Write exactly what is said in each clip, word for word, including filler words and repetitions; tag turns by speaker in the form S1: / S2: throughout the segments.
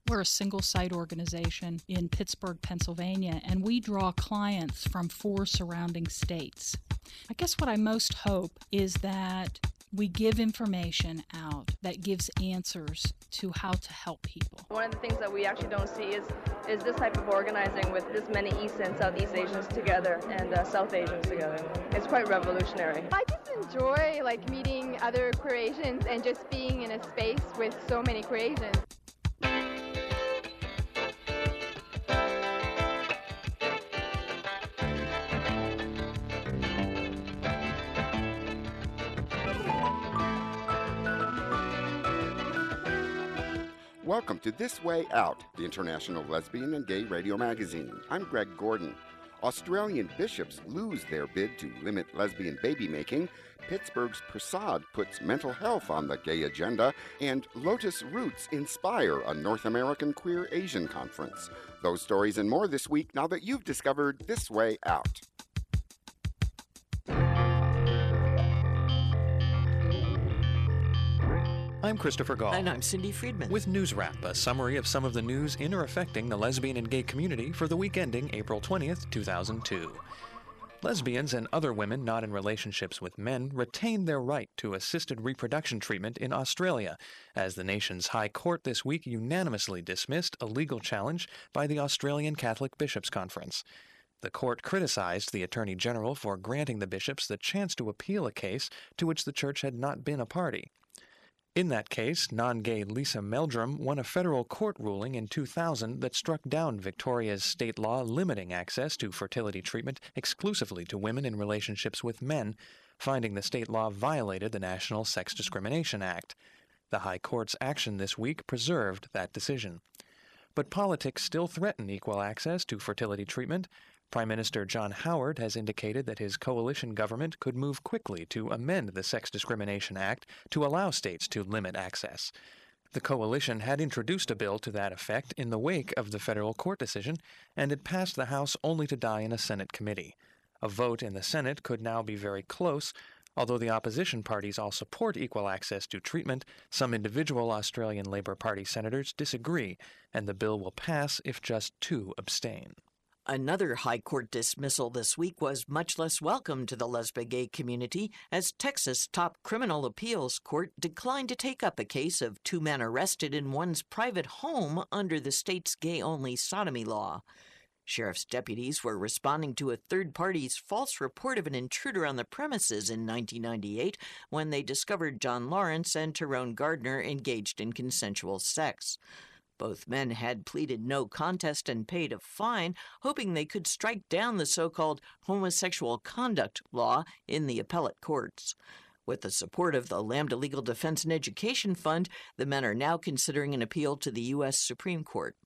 S1: We're a single-site organization in Pittsburgh, Pennsylvania, and we draw clients from four surrounding states. I guess what I most hope is that we give information out that gives answers to how to help people.
S2: One of the things that we actually don't see is is this type of organizing with this many East and Southeast Asians together and uh, South Asians together. It's quite revolutionary.
S3: I just enjoy like meeting other queer Asians and just being in a space with so many queer Asians.
S4: Welcome to This Way Out, the International Lesbian and Gay Radio Magazine. I'm Greg Gordon. Australian bishops lose their bid to limit lesbian baby-making, Pittsburgh's Prasad puts mental health on the gay agenda, and Lotus Roots inspire a North American Queer Asian conference. Those stories and more this week now that you've discovered This Way Out.
S5: I'm Christopher Gall.
S6: And I'm Cindy Friedman.
S5: With News Wrap, a summary of some of the news in or affecting the lesbian and gay community for the week ending April twentieth, two thousand two. Lesbians and other women not in relationships with men retain their right to assisted reproduction treatment in Australia, as the nation's High Court this week unanimously dismissed a legal challenge by the Australian Catholic Bishops' Conference. The court criticized the Attorney General for granting the bishops the chance to appeal a case to which the church had not been a party. In that case, non-gay Lisa Meldrum won a federal court ruling in two thousand that struck down Victoria's state law limiting access to fertility treatment exclusively to women in relationships with men, finding the state law violated the National Sex Discrimination Act. The High Court's action this week preserved that decision. But politics still threaten equal access to fertility treatment. Prime Minister John Howard has indicated that his coalition government could move quickly to amend the Sex Discrimination Act to allow states to limit access. The coalition had introduced a bill to that effect in the wake of the federal court decision, and it passed the House only to die in a Senate committee. A vote in the Senate could now be very close. Although the opposition parties all support equal access to treatment, some individual Australian Labor Party senators disagree, and the bill will pass if just two abstain.
S6: Another High Court dismissal this week was much less welcome to the lesbo-gay community as Texas' top criminal appeals court declined to take up a case of two men arrested in one's private home under the state's gay-only sodomy law. Sheriff's deputies were responding to a third party's false report of an intruder on the premises in nineteen ninety-eight when they discovered John Lawrence and Tyrone Gardner engaged in consensual sex. Both men had pleaded no contest and paid a fine, hoping they could strike down the so-called homosexual conduct law in the appellate courts. With the support of the Lambda Legal Defense and Education Fund, the men are now considering an appeal to the U S Supreme Court.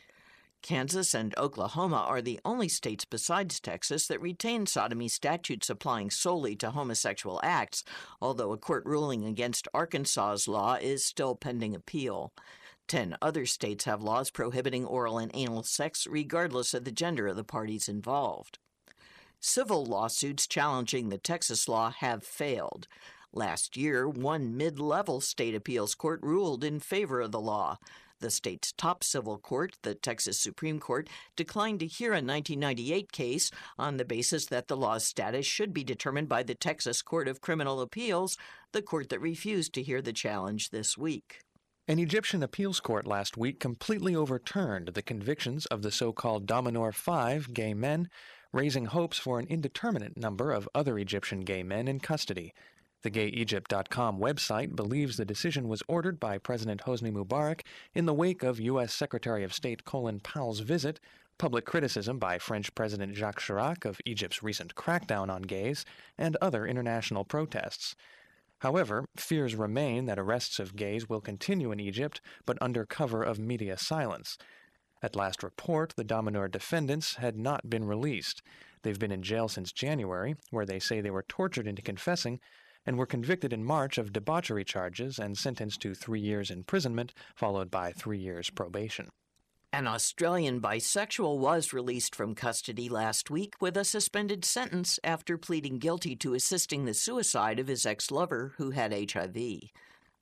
S6: Kansas and Oklahoma are the only states besides Texas that retain sodomy statutes applying solely to homosexual acts, although a court ruling against Arkansas's law is still pending appeal. Ten other states have laws prohibiting oral and anal sex regardless of the gender of the parties involved. Civil lawsuits challenging the Texas law have failed. Last year, one mid-level state appeals court ruled in favor of the law. The state's top civil court, the Texas Supreme Court, declined to hear a nineteen ninety-eight case on the basis that the law's status should be determined by the Texas Court of Criminal Appeals, the court that refused to hear the challenge this week.
S5: An Egyptian appeals court last week completely overturned the convictions of the so-called Dominor Five gay men, raising hopes for an indeterminate number of other Egyptian gay men in custody. The gay egypt dot com website believes the decision was ordered by President Hosni Mubarak in the wake of U S Secretary of State Colin Powell's visit, public criticism by French President Jacques Chirac of Egypt's recent crackdown on gays, and other international protests. However, fears remain that arrests of gays will continue in Egypt, but under cover of media silence. At last report, the Dominor defendants had not been released. They've been in jail since January, where they say they were tortured into confessing, and were convicted in March of debauchery charges and sentenced to three years imprisonment, followed by three years probation.
S6: An Australian bisexual was released from custody last week with a suspended sentence after pleading guilty to assisting the suicide of his ex-lover who had H I V.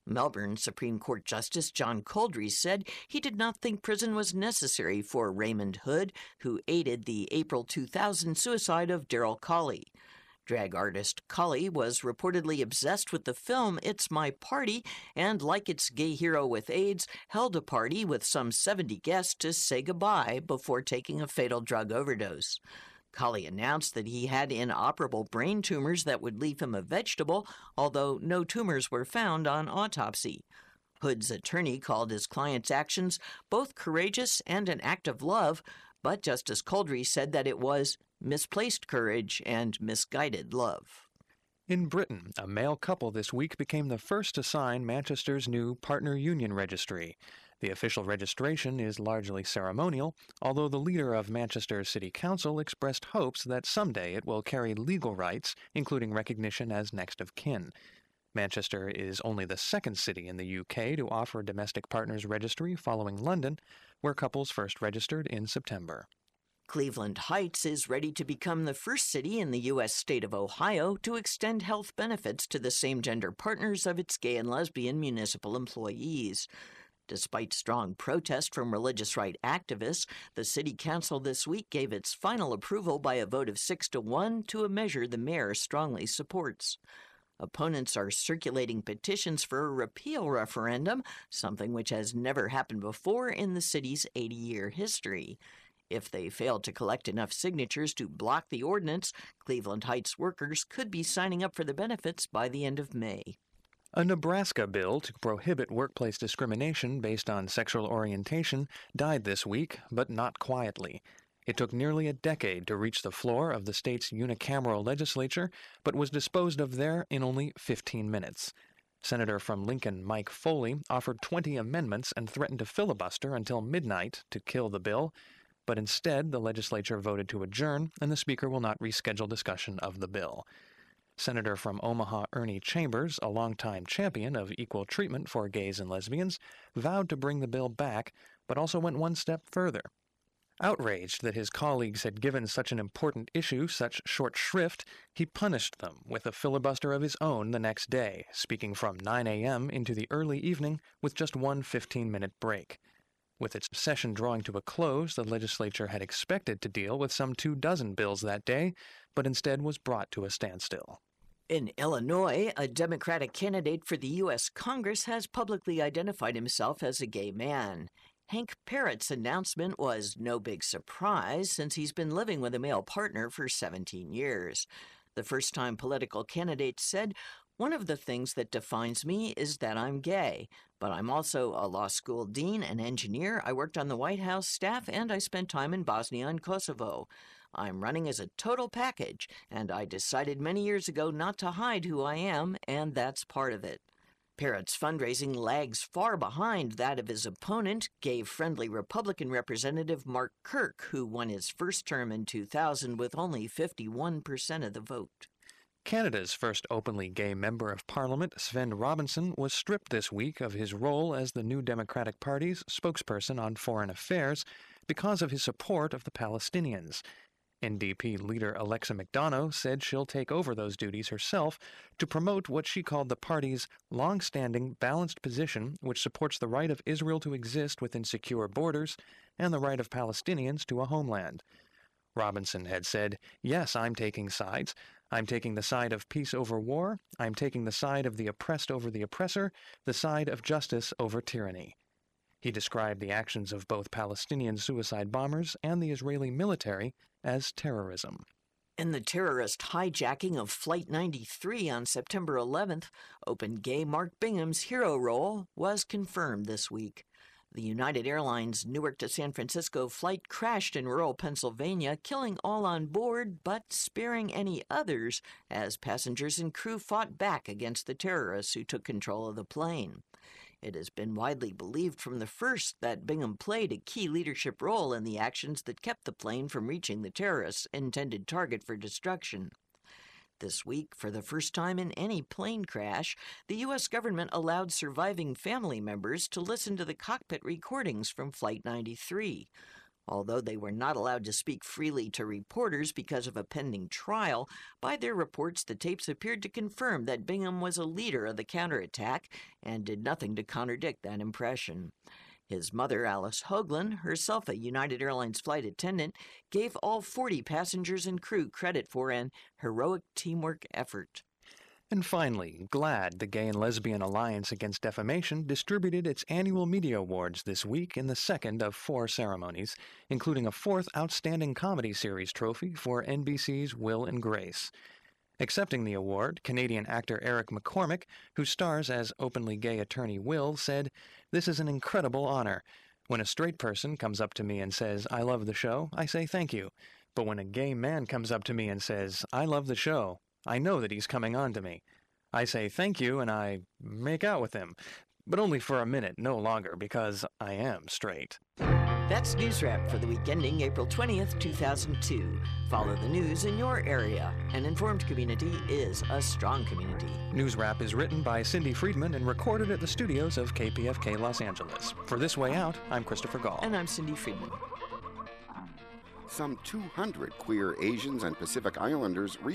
S6: Melbourne Supreme Court Justice John Coldry said he did not think prison was necessary for Raymond Hood, who aided the April two thousand suicide of Daryl Colley. Drag artist Colley was reportedly obsessed with the film It's My Party and, like its gay hero with AIDS, held a party with some seventy guests to say goodbye before taking a fatal drug overdose. Colley announced that he had inoperable brain tumors that would leave him a vegetable, although no tumors were found on autopsy. Hood's attorney called his client's actions both courageous and an act of love, but Justice Coldry said that it was misplaced courage and misguided love.
S5: In Britain, a male couple this week became the first to sign Manchester's new partner union registry. The official registration is largely ceremonial, although the leader of Manchester's City Council expressed hopes that someday it will carry legal rights, including recognition as next of kin. Manchester is only the second city in the U K to offer a domestic partners registry, following London, where couples first registered in September.
S6: Cleveland Heights is ready to become the first city in the U S state of Ohio to extend health benefits to the same-gender partners of its gay and lesbian municipal employees. Despite strong protest from religious right activists, the city council this week gave its final approval by a vote of six to one to a measure the mayor strongly supports. Opponents are circulating petitions for a repeal referendum, something which has never happened before in the city's eighty-year history. If they fail to collect enough signatures to block the ordinance, Cleveland Heights workers could be signing up for the benefits by the end of May.
S5: A Nebraska bill to prohibit workplace discrimination based on sexual orientation died this week, but not quietly. It took nearly a decade to reach the floor of the state's unicameral legislature, but was disposed of there in only fifteen minutes. Senator from Lincoln Mike Foley offered twenty amendments and threatened to filibuster until midnight to kill the bill, but instead the legislature voted to adjourn, and the Speaker will not reschedule discussion of the bill. Senator from Omaha Ernie Chambers, a longtime champion of equal treatment for gays and lesbians, vowed to bring the bill back, but also went one step further. Outraged that his colleagues had given such an important issue such short shrift, he punished them with a filibuster of his own the next day, speaking from nine a.m. into the early evening with just one fifteen-minute break. With its session drawing to a close, the legislature had expected to deal with some two dozen bills that day, but instead was brought to a standstill.
S6: In Illinois, a Democratic candidate for the U S Congress has publicly identified himself as a gay man. Hank Parrott's announcement was no big surprise, since he's been living with a male partner for seventeen years. The first-time political candidate said, "One of the things that defines me is that I'm gay, but I'm also a law school dean, an engineer, I worked on the White House staff, and I spent time in Bosnia and Kosovo. I'm running as a total package, and I decided many years ago not to hide who I am, and that's part of it." Parrott's fundraising lags far behind that of his opponent, gay-friendly Republican Representative Mark Kirk, who won his first term in two thousand with only fifty-one percent of the vote.
S5: Canada's first openly gay member of Parliament, Sven Robinson, was stripped this week of his role as the New Democratic Party's spokesperson on foreign affairs because of his support of the Palestinians. N D P leader Alexa McDonough said she'll take over those duties herself to promote what she called the party's long-standing balanced position, which supports the right of Israel to exist within secure borders and the right of Palestinians to a homeland. Robinson had said, "Yes, I'm taking sides. I'm taking the side of peace over war. I'm taking the side of the oppressed over the oppressor, the side of justice over tyranny." He described the actions of both Palestinian suicide bombers and the Israeli military as terrorism.
S6: In the terrorist hijacking of Flight ninety-three on September eleventh, Open Gay Mark Bingham's hero role was confirmed this week. The United Airlines Newark to San Francisco flight crashed in rural Pennsylvania, killing all on board but sparing any others as passengers and crew fought back against the terrorists who took control of the plane. It has been widely believed from the first that Bingham played a key leadership role in the actions that kept the plane from reaching the terrorists' intended target for destruction. This week, for the first time in any plane crash, the U S government allowed surviving family members to listen to the cockpit recordings from Flight ninety-three. Although they were not allowed to speak freely to reporters because of a pending trial, by their reports the tapes appeared to confirm that Bingham was a leader of the counterattack and did nothing to contradict that impression. His mother, Alice Hoagland, herself a United Airlines flight attendant, gave all forty passengers and crew credit for an heroic teamwork effort.
S5: And finally, GLAAD, the Gay and Lesbian Alliance Against Defamation, distributed its annual media awards this week in the second of four ceremonies, including a fourth Outstanding Comedy Series trophy for N B C's Will and Grace. Accepting the award, Canadian actor Eric McCormick, who stars as openly gay attorney Will, said, "This is an incredible honor. When a straight person comes up to me and says, 'I love the show,' I say thank you. But when a gay man comes up to me and says, 'I love the show,' I know that he's coming on to me. I say thank you and I make out with him, but only for a minute, no longer, because I am straight."
S6: That's News Wrap for the week ending April twentieth, two thousand two. Follow the news in your area. An informed community is a strong community.
S5: News Wrap is written by Cindy Friedman and recorded at the studios of K P F K Los Angeles. For This Way Out, I'm Christopher Gall.
S6: And I'm Cindy Friedman.
S4: Some two hundred queer Asians and Pacific Islanders